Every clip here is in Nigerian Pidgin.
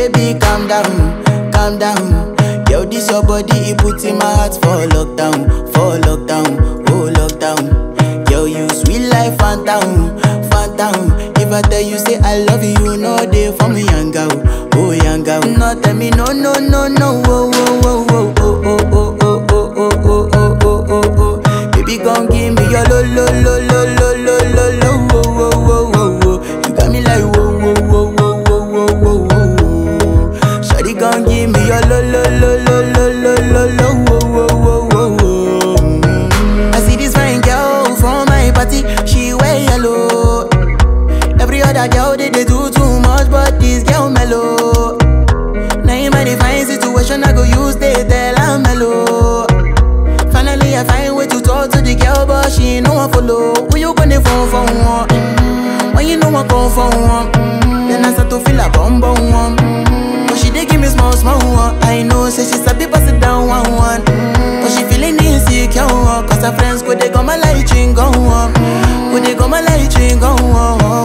Baby, calm down. Yo, this your body, it puts in my heart for lockdown, oh lockdown. Yo, you sweet life, phantom. If I tell you say I love you, you know they for me, young girl, oh young girl. No, tell me no, oh, oh, oh, oh, oh, oh, oh, oh, oh, oh, oh, oh, oh, oh. Baby, gon' give me your lo, lo, lo, lo, lo, lo, lo, lo, oh, oh, oh, oh, oh. You got me like whoa, whoa, whoa, whoa, whoa, whoa, whoa, whoa. Shawty gon' give me your lo, lo, lo, lo, lo, lo, lo, lo, oh, oh, oh, oh. I see this fine girl from my party, she wear yellow. Every other girl they do too much, but this girl mellow. Now in my divine situation, I go use they tell I'm mellow. Finally I find way to talk to the girl, but she ain't no one follow. Who you gonna phone for one? When you know I come for one, then I start to feel a bum one. But she dey give me small one. I know say she sabi pass it down one. But she feeling insecure, cause her friends go they go my light ring go on. Go they go my light ring go on.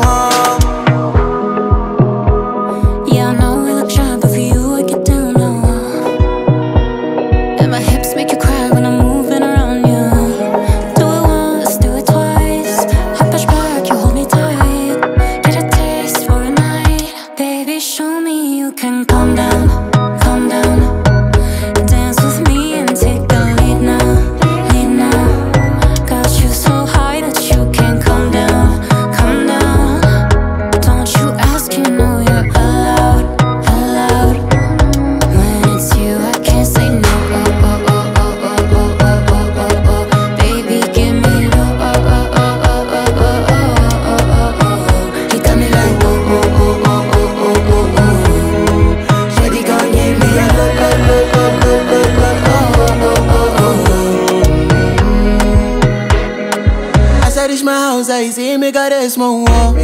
Yeah, I know we look shy, but for you I get down low. And my hips make you cry when I'm moving around you. Do it once, do it twice. I push back, you hold me tight. Get a taste for a night. Baby, show me you can calm down, calm down. Dance with me and take the lead now, lead now. Got you so high that you can't calm down, calm down. Don't you ask, you know you're allowed, allowed. When it's you, I can't say no. Oh, oh, oh, oh, oh, oh, oh, oh, oh, oh. Baby, give me low. Oh, oh, oh, oh, oh, oh, oh, oh, oh, oh. You got me like oh, oh, oh, oh, oh, oh, oh, oh. Shawty gon' give me a low, low, low, low, low, low, low, oh, oh, oh, oh. As I reach my house, I see me got a small wall.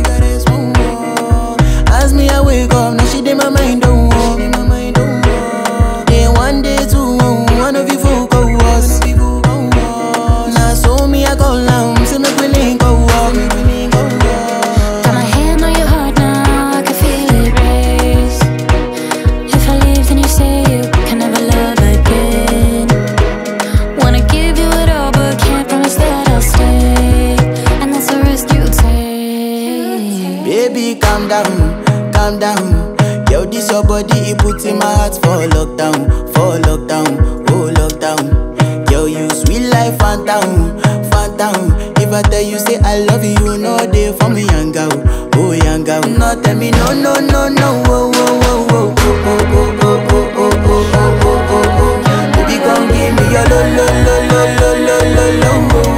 As me I wake up, now she did my mind don't walk. Day one, day two, one of you folk go was. Now so me I go down, see me willing go walk. Got my hand on your heart now, I can feel it race. If I leave, then you say you can never love again. Wanna give you it all, but can't promise that I'll stay. And that's a risk you take. Baby, calm down. Yo, this your body, it puts in my heart for lockdown, oh lockdown. Yo, you sweet life, phantom. If I tell you say I love you, you know they for me, young girl, oh young girl. No, tell me no, oh, oh, oh, oh, oh, oh, oh, oh, oh, oh, oh, oh, oh, oh. Baby, come give me your lo, lo, lo, lo, lo, lo, lo, lo, oh.